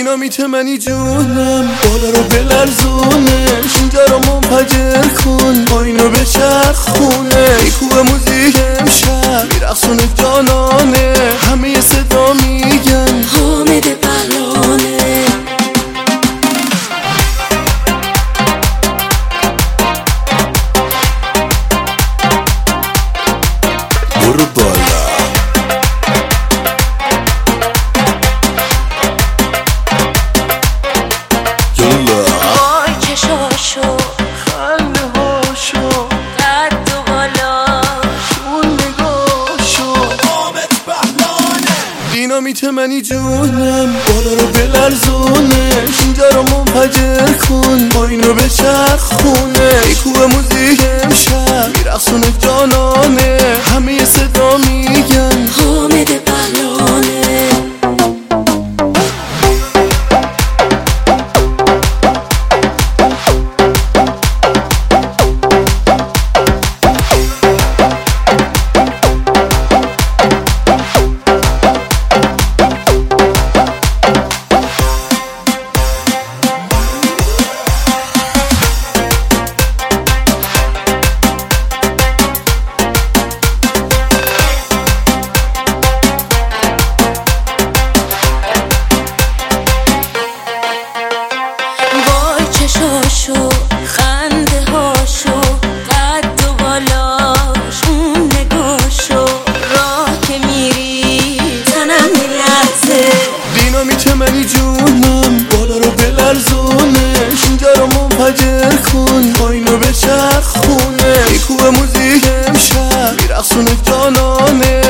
دینامیت منی جونم، بالا رو بلرزونش، اینجا رو منفجر کن، با اینو بچرخونه، میکوب موزیک امشب میرقصونه جانانه، همه یه صدا میگن حامد بهرانه. برو بالا یلا وای چشاشو، خنده هاشو، قد و بالاش، اون نگاشو، حامد بهرانه. دینامیت منی جونم، بالا رو بلرزونش، اینجا رو منفجر کن، با اینو بچرخونه، میکوب موزیک امشب میرقصونه جانانه، همه یه صدا میگن حامد بهرانه. چشاشو، خنده هاشو، قد و بالاش، اون نگاشو، راه که میری تنم میلرزه. دینامیت منی جونم، بالا رو بلرزونش، اینجا رو منفجر کن، با اینو بچرخونه، میکوب موزیک امشب میرقصونه جانانه،